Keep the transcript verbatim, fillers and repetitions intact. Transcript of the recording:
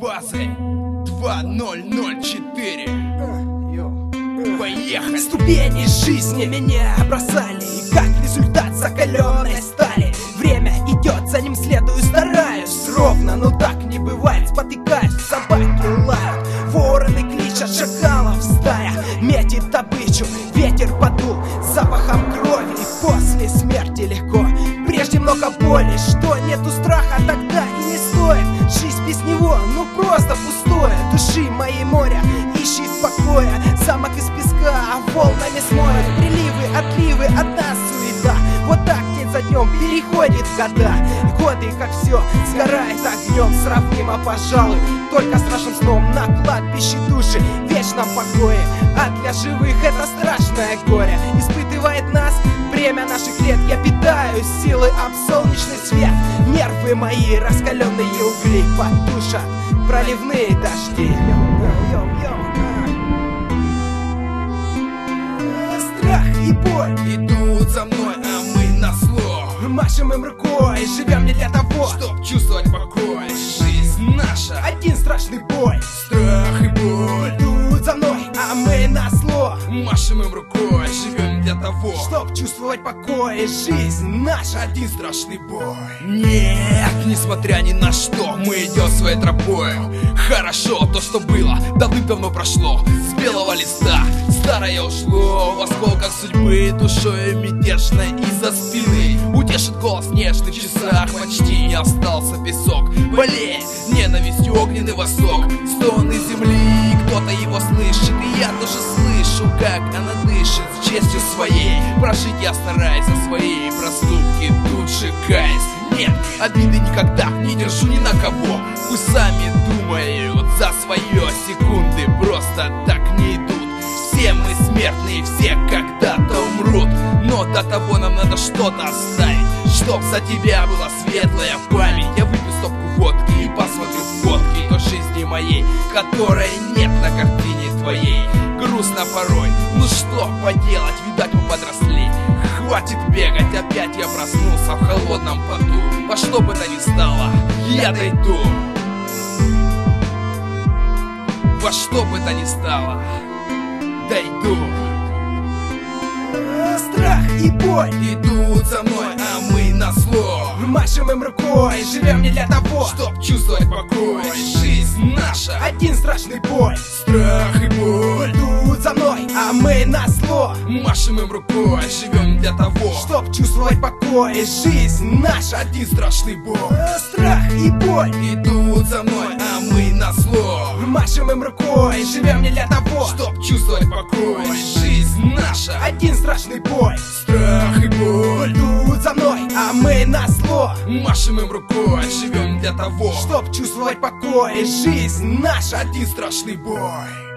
базы два ноль ноль четыре. Поехали! Ступени жизни меня бросали, и как результат закаленной стали. Время идет, за ним следую, стараюсь ровно, но так не бывает. Спотыкаюсь, собаки лают, вороны кличат, шакалов стая метит добычу, ветер подул запахом крови. И после смерти легко, прежде много боли. Что нету страха, тогда и не стоит. Жизнь без него, ну просто пустое. Души моей моря ищет покоя, замок из песка, а волнами смоет. Приливы, отливы, одна суета. Вот так день за днем переходит года. Годы, как все, сгорает огнем. Сравнимо, пожалуй, только с нашим сном на кладбище души в вечном покое. А для живых это страшное горе испытывает нас время наших лет. Я питаю силы об солнечный свет. Нервы мои, раскаленные угли, потушат проливные дожди. Страх и боль идут за мной, а мы назло машем им рукой, живем не для того, чтоб чувствовать покой. Жизнь наша, один страшный бой. Страх и боль идут за мной, а мы назло машем им рукой, живем не для того, чтоб чувствовать покой. Жизнь наша, один страшный бой. Нет, несмотря ни на что, мы идем своей тропою. Хорошо, то, что было, давным-давно прошло. С белого листа старое ушло, в осколках судьбы, душой мятежной из-за спины утешит голос в нежных часах. Почти не остался песок, болеет ненавистью огненный восток. Стоны земли, кто-то его слышит, и я тоже слышу, как она дышит с честью своей. Прожить я стараюсь за свои проступки, тут же каюсь. Нет, обиды никогда не держу ни на кого. Пусть сами думают за свое, секунды просто так не идут. Все мы смертные, все когда-то умрут, но до того нам надо что-то оставить, чтоб за тебя была светлая память. Я выпью стопку водки и посмотрю фотки той жизни моей, которой нет на картине твоей. Грустно порой, ну что поделать, видать мы подросли. Хватит бегать, опять я проснулся в холодном поту. Во что бы то ни стало, я дойду. Во что бы то ни стало, дойду. Страх и боль идут за мной, а мы назло машем им рукой, живем не для того, чтоб чувствовать покой. Жизнь наша, один страшный бой. Страх и боль идут за мной, а мы назло машем им рукой, живем не для того, чтоб чувствовать покой. Жизнь наша, один страшный бой. Страх и боль идут за мной, а мы назло машем им рукой, живем не для того, чтоб чувствовать покой. Жизнь наша, один страшный бой. Страх и боль идут за мной, а мы назло машем им рукой, живем не для того, чтоб чувствовать покой. Жизнь наша, один страшный бой.